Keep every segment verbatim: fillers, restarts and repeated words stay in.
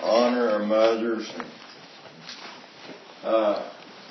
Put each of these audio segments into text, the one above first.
honor our mothers. Uh,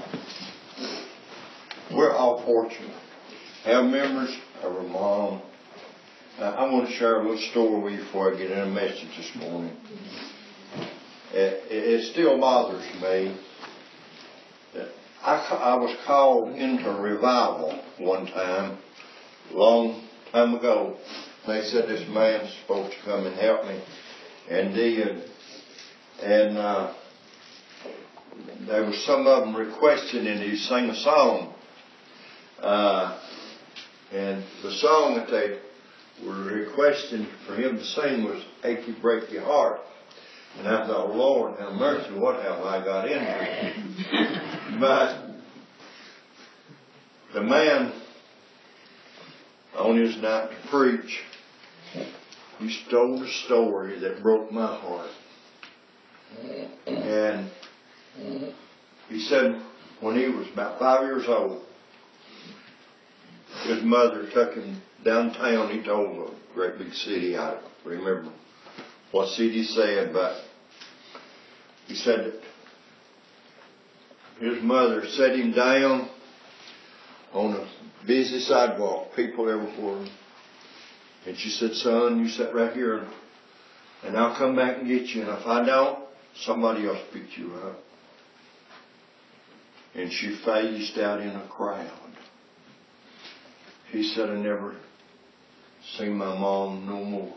we're all fortunate. Have members of our mom. Uh, I want to share a little story with you before I get in a message this morning. It, it still bothers me that I, I was called into revival one time, a long time ago. They said this man's supposed to come and help me, and did. And uh, there was some of them requesting that he sing a song. Uh, and the song that they were requesting for him to sing was "Achy Break Your Heart." And I thought, Lord, have mercy, what have I got into? But the man, on his night to preach, he told a story that broke my heart. And he said when he was about five years old, his mother took him downtown. He told a great big city. I don't remember what city he said, but he said that his mother set him down on a busy sidewalk, people everywhere. And she said, son, you sit right here and I'll come back and get you. And if I don't, somebody else pick you up. And she phased out in a crowd. He said, I never seen my mom no more.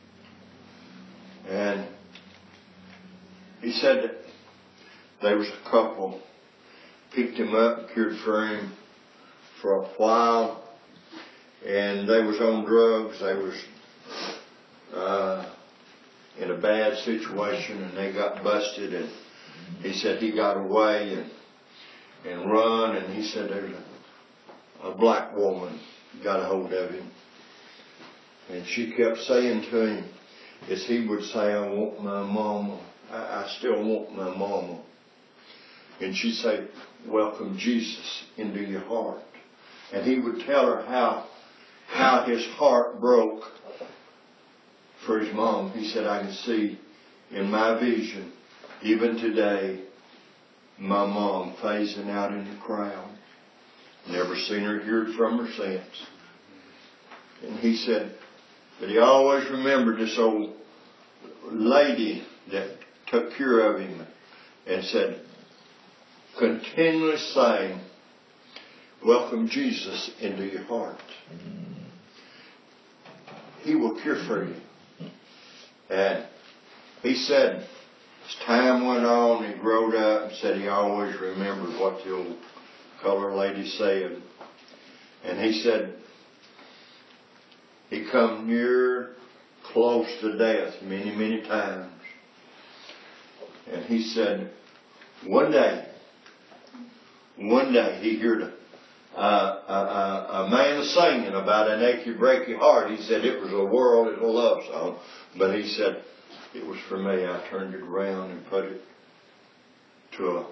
And he said that there was a couple picked him up and cared for him for a while. And they was on drugs. They was uh, in a bad situation, and they got busted. And he said he got away and and run. And he said there's a, a black woman got a hold of him, and she kept saying to him, as he would say, I want my mama. I, I still want my mama. And she'd say, welcome Jesus into your heart. And he would tell her how how his heart broke for his mom. He said, I can see in my vision, even today, my mom phasing out in the crowd. Never seen her, heard from her since. And he said that he always remembered this old lady that took care of him and said, continually saying, welcome Jesus into your heart. He will care for you. And he said, as time went on, he growed up and said he always remembered what the old colored lady said. And he said he come near close to death many, many times. And he said one day, one day he heard a Uh, a, a, a man singing about an achy, breaky heart. He said it was a world, it was a love song. But he said it was for me. I turned it around and put it to a,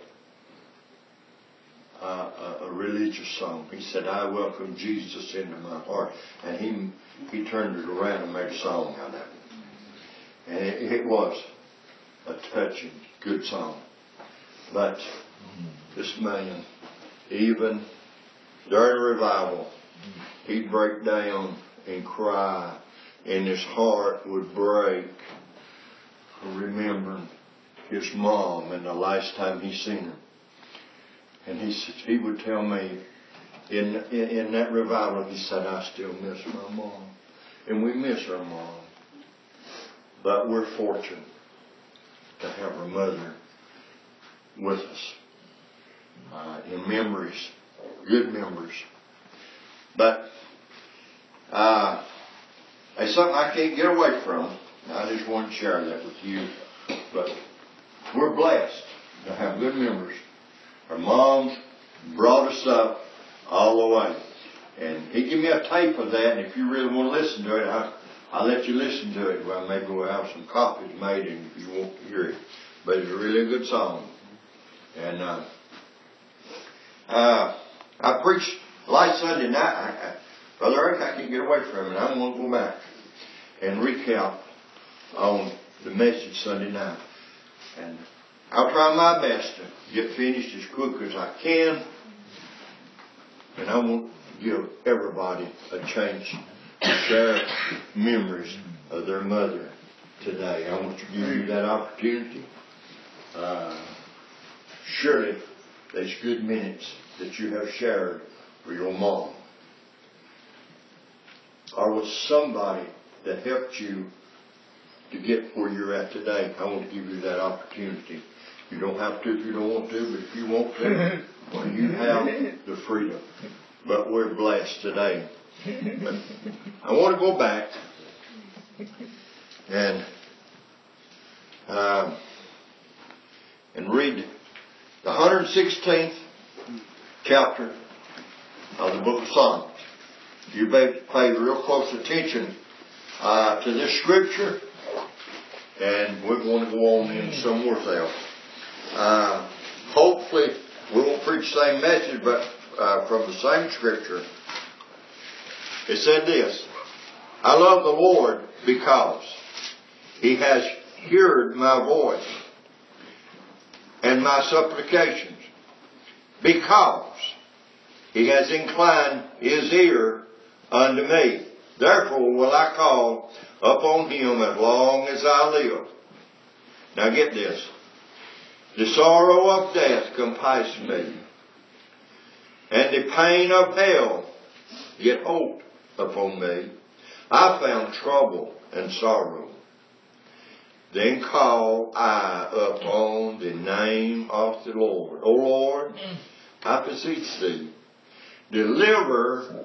a, a religious song. He said, I welcome Jesus into my heart. And he he turned it around and made a song out of it. And it, it was a touching, good song. But this man, even during revival, he'd break down and cry, and his heart would break remembering his mom and the last time he seen her. And he said, he would tell me in, in in that revival, he said, I still miss my mom. And we miss our mom. But we're fortunate to have our mother with us uh, in memories. Good members. But uh, it's something I can't get away from. I just want to share that with you. But we're blessed to have good members. Our moms brought us up all the way. And he gave me a tape of that, and if you really want to listen to it, I'll, I'll let you listen to it. Well, maybe we'll have some copies made and if you want to hear it. But it's a really good song. And uh, uh, I preached last Sunday night. I, I, Brother Eric, I can't get away from it. I'm going to go back and recount on the message Sunday night. And I'll try my best to get finished as quick as I can. And I want to give everybody a chance to share memories of their mother today. I want to give you that opportunity. Uh, surely there's good minutes that you have shared with your mom. Or with somebody that helped you to get where you're at today. I want to give you that opportunity. You don't have to if you don't want to, but if you want to, well, you have the freedom. But we're blessed today. But I want to go back and uh, and read the one hundred sixteenth chapter of the book of Psalms. You better pay real close attention uh, to this scripture, and we're going to go on in somewhere else. Uh, hopefully, we won't preach the same message, but uh, from the same scripture. It said this: I love the Lord because He has heard my voice and my supplications, because He has inclined His ear unto me. Therefore will I call upon Him as long as I live. Now get this. The sorrow of death compassed me, and the pain of hell yet hold upon me. I found trouble and sorrow. Then call I upon the name of the Lord. O Lord, I beseech Thee, deliver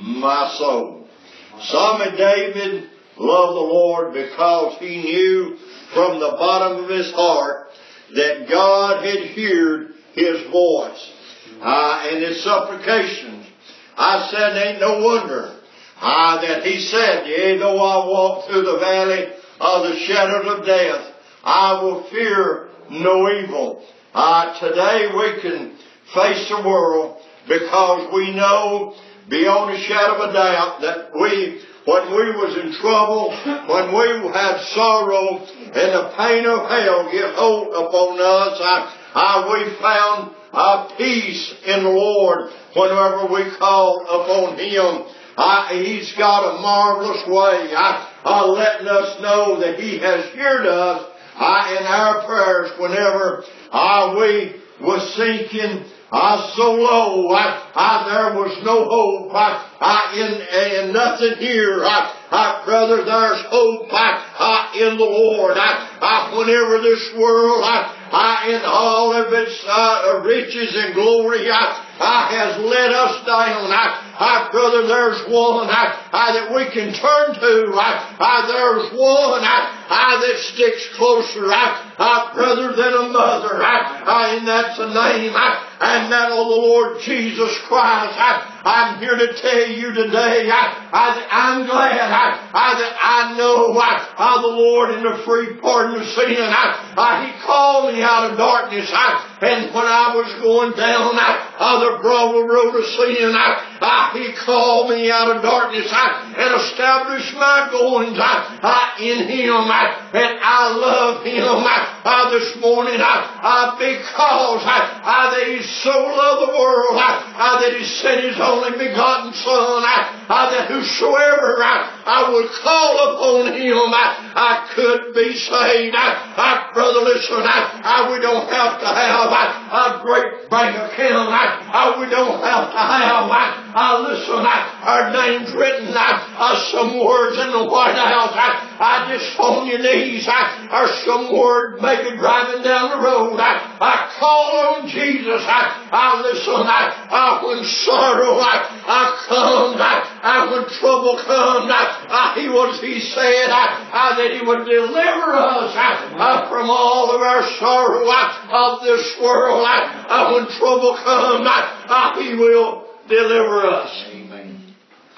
my soul. Psalm David loved the Lord because he knew from the bottom of his heart that God had heard his voice uh, and his supplications. I said, ain't no wonder uh, that he said, yea, though I walk through the valley of the shadows of death, I will fear no evil. Uh, today we can face the world because we know beyond a shadow of a doubt that we, when we was in trouble, when we had sorrow and the pain of hell get hold upon us, I, I, we found uh, peace in the Lord whenever we call upon Him. Uh, he's got a marvelous way uh, uh, letting us know that He has heard us uh, in our prayers whenever uh, we was sinking uh, so low. Uh, uh, there was no hope uh, uh, in, in nothing here. Uh, uh, brother, there's hope uh, uh, in the Lord. Uh, uh, whenever this world uh, uh, in all of its uh, riches and glory uh, uh, has let us down, uh, uh, brother, there's one uh, uh, that we can turn to. Uh, uh, there's one uh, uh, that sticks closer, uh, uh, brother, than a mother. Uh, uh, and that's the name uh, and that of the Lord Jesus Christ. Uh, I'm here to tell you today, I, I, I'm glad I, I, that I know I, I, the Lord in the free pardon of sin. I, I, He called me out of darkness. I, and when I was going down I, I, the broad road of sin, I, I, He called me out of darkness I, and established my goings I, I, in Him. I, and I love Him I, I, this morning I, I, because I, I, that He so loved the world I, I, that He sent His only begotten Son, I, I, that whosoever I, I would call upon Him, I, I could be saved. I, I, brother, listen, I, I, we don't have to have I, a great bank account. I, I, we don't have to have I, I, listen, I, our names written I, I, some words in the White House. I, I just on your knees I, or some word maybe driving down the road. I, I call on Jesus. I, I listen, I, I, when sorrow I, I comes, I, I, when trouble comes, I, I, He was, He said I, I, that He would deliver us I, I, from all of our sorrow I, of this world. I, I, when trouble comes, I, I, He will deliver us. Amen.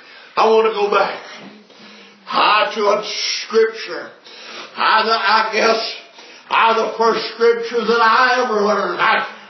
I want to go back I, to a scripture. I, I guess I, the first scripture that I ever learned. I,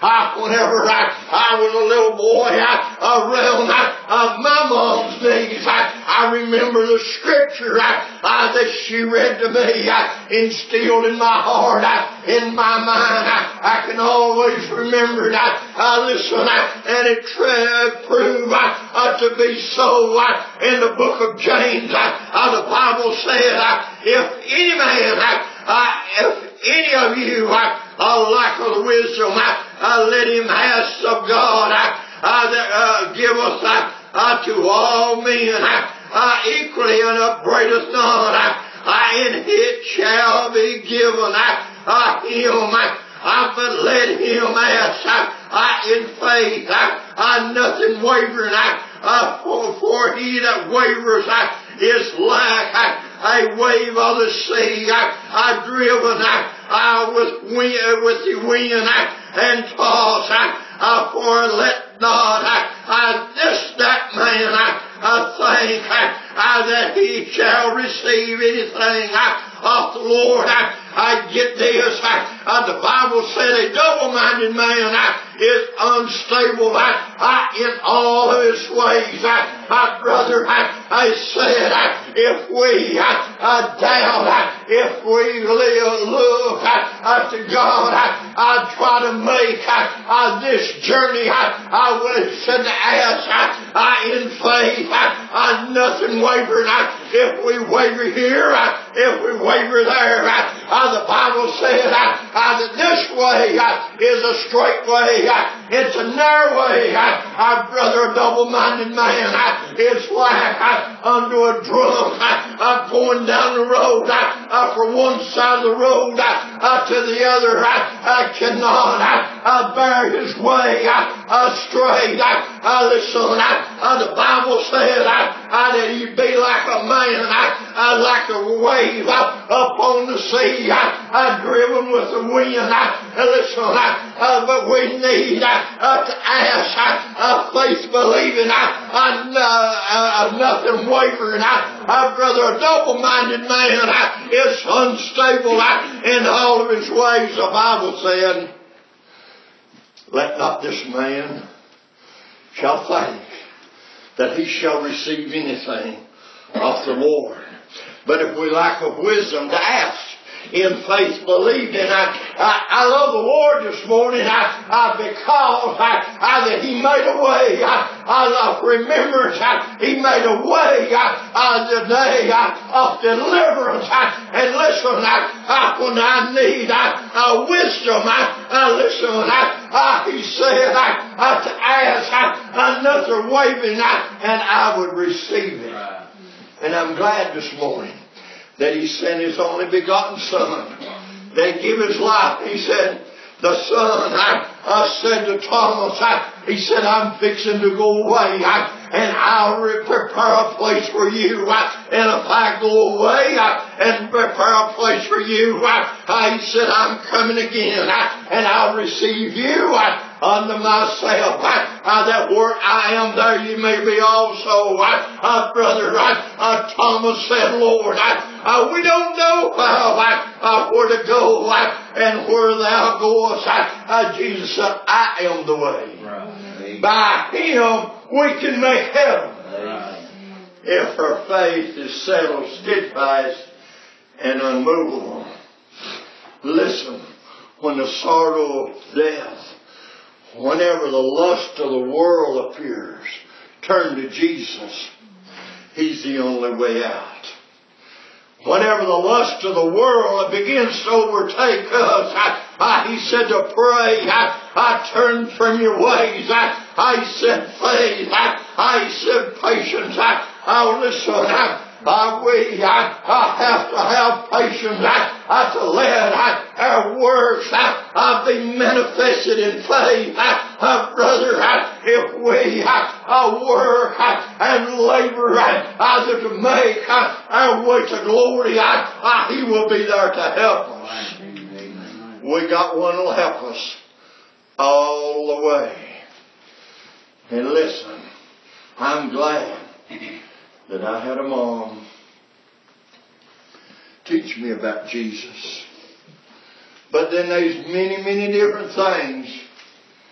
I, whenever I, I was a little boy, I, around I, uh, my mom's knees, I, I remember the scripture I, I, that she read to me, I, instilled in my heart, I, in my mind. I, I can always remember it. I, I listen, I, and it tra- proved I, uh, to be so. I, in the book of James, I, uh, the Bible said, I, if any man, I, I, if any of you I, uh, lack of the wisdom, I, uh, let him ask of God. I, uh, that, uh, give us I, uh, to all men I, uh, equally and upbraideth not. I, I, and it shall be given I, uh, him. I, uh, but let him ask I, uh, in faith. I, uh, nothing wavering. I, uh, for, for he that wavers I, is like I, a wave of the sea. I, I driven I, I with wind, with the wind I, and tossed. I, I, for let not I, I, this that man I, I think I, I, that he shall receive anything I, of the Lord. I, I get this. I, I, the Bible said a double-minded man I, is unstable I, I, in all of his ways. I, I, brother, I, I said, I, if we I, I doubt, I, if we live, look I, I, to God, I, I try to make I, I, this journey, I, I would said to ask, I, I, in faith, I, I, nothing wavering. I, if we waver here, I, if we waver there, I, I, the Bible said I, I, that this way I, is a straight way. I, it's a narrow way. I, I, brother, a double-minded man I, is like I, unto a drunk. I, I'm going down the road. I, I, from one side of the road I, I, to the other. I, I cannot I, I bear his way I, I, straight. I, I, listen, I, I, the Bible said I, I, that he'd be like a man, I, I, like a wave I, upon the sea. I, I, driven with the wind. I, I listen, I, I, but we need I, uh, to ask. I, uh, faith believing. I, I, uh, nothing wavering. I, I, brother, a double-minded man I, is unstable I, in all of his ways. The Bible said, let not this man shall think that he shall receive anything of the Lord. But if we lack of wisdom, to ask in faith believing. I, I, I love the Lord this morning I, I, because I, I, that He made a way. I, I love remembrance. I, He made a way I, I, today I, of deliverance. I, and listen, I, I, when I need I, I, wisdom, I, I listen, I, I, He said I, I, to ask I, another waving I, and I would receive it. And I'm glad this morning that He sent His only begotten Son, that gave His life. He said, the Son, I, I said to Thomas, I, He said, I'm fixing to go away, I, and I'll prepare a place for you. I, and if I go away I, and prepare a place for you, I, I, He said, I'm coming again, I, and I'll receive you I, unto myself. I, I, that where I am, there you may be also. I, I, brother, I, I, Thomas said, Lord, I, I, we don't know how, I, I, where to go I, and where thou goest. I, I, Jesus said, I am the way. Right. By Him we can make heaven. Right. If our faith is settled, steadfast, and unmovable. Listen, when the sorrow of death, whenever the lust of the world appears, turn to Jesus. He's the only way out. Whenever the lust of the world begins to overtake us, I, I, He said to pray. I, I turn from your ways. I, I said faith. I, I said patience. I, I listen. I, I, we, I, I have to have patience. I, I to let I, our works I, I be manifested in faith. I, I, brother, I, if we I, I work I, and labor I, either to make I, our way to glory, I, I, He will be there to help us. Amen. We got one who'll help us all the way. And listen, I'm glad that I had a mom teach me about Jesus. But then there's many, many different things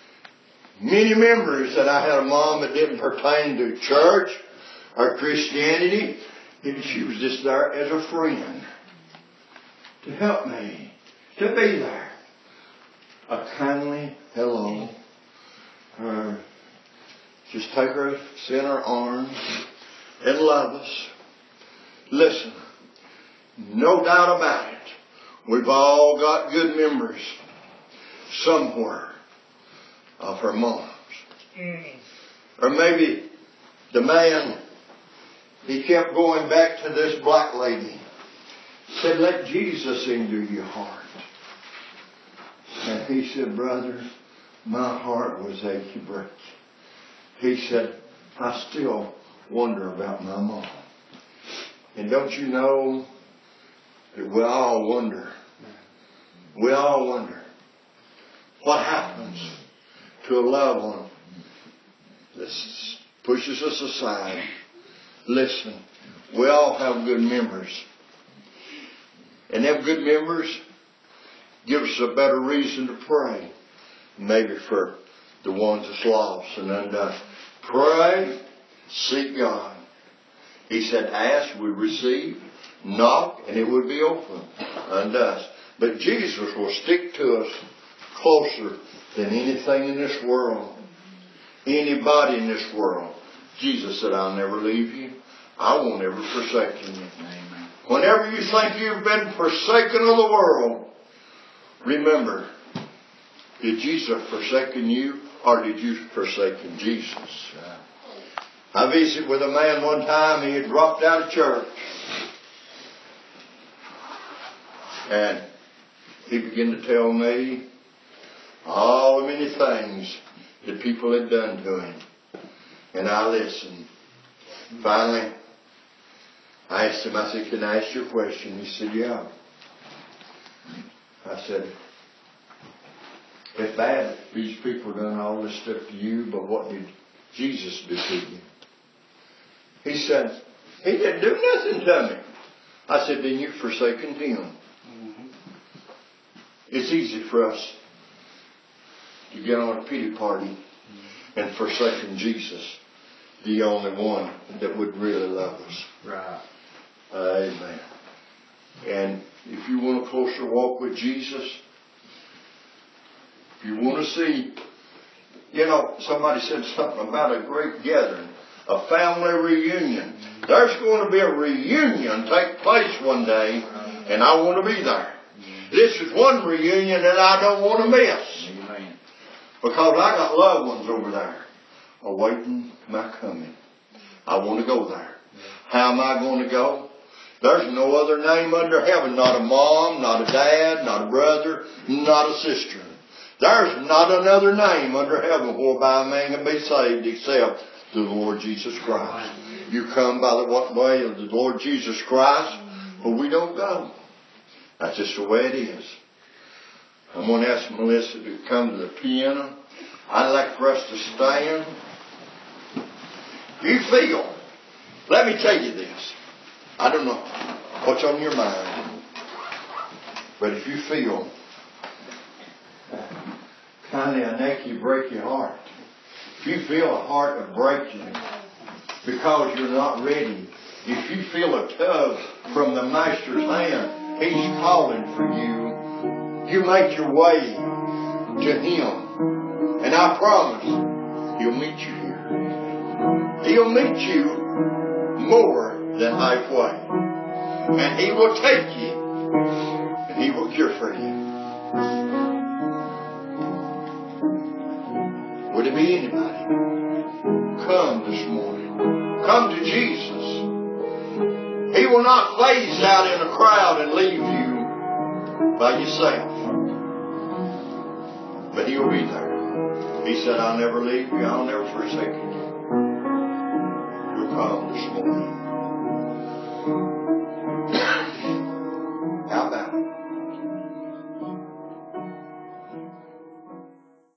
many memories that I had a mom that didn't pertain to church or Christianity. And she was just there as a friend to help me, to be there. A kindly hello. Uh, just take her, sit in her arms, and love us. Listen, no doubt about it, we've all got good memories somewhere of her moms. Mm. Or maybe the man, he kept going back to this black lady. Said, let Jesus into your heart. And he said, brother, my heart was achy breaky. He said, I still wonder about my mom. And don't you know that we all wonder. We all wonder what happens to a loved one that pushes us aside. Listen, we all have good memories. And them good memories give us a better reason to pray. Maybe for the ones that's lost and undone. Pray, seek God. He said, ask, we receive, knock, and it would be open unto us. But Jesus will stick to us closer than anything in this world. Anybody in this world. Jesus said, I'll never leave you. I won't ever forsake you. Amen. Whenever you think you've been forsaken of the world, remember, did Jesus forsaken you or did you forsaken Jesus? I visited with a man one time. He had dropped out of church. And he began to tell me all the many things that people had done to him. And I listened. Finally, I asked him, I said, can I ask you a question? He said, yeah. I said, it's bad these people done all this stuff to you, but what did Jesus do to you? He said, he didn't do nothing to me. I said, then you've forsaken him. Mm-hmm. It's easy for us to get on a pity party and forsaken Jesus, the only one that would really love us. Right. Amen. And if you want a closer walk with Jesus, if you want to see, you know, somebody said something about a great gathering, a family reunion. There's going to be a reunion take place one day, and I want to be there. This is one reunion that I don't want to miss. Amen. Because I got loved ones over there awaiting my coming. I want to go there. How am I going to go? There's no other name under heaven. Not a mom, not a dad, not a brother, not a sister. There's not another name under heaven whereby a man can be saved except the Lord Jesus Christ. You come by the what way of the Lord Jesus Christ, but we don't go. That's just the way it is. I'm going to ask Melissa to come to the piano. I'd like for us to stand. You feel, let me tell you this. I don't know what's on your mind, but if you feel kind of a necky, break your heart, if you feel a heart of breaking because you're not ready, if you feel a tug from the Master's hand, He's calling for you, you make your way to Him. And I promise, He'll meet you here. He'll meet you more than halfway. And He will take you, and He will cure for you. Would it be anybody? Come this morning. Come to Jesus. He will not phase out in a crowd and leave you by yourself. But He'll be there. He said, I'll never leave you. I'll never forsake you. You'll come this morning.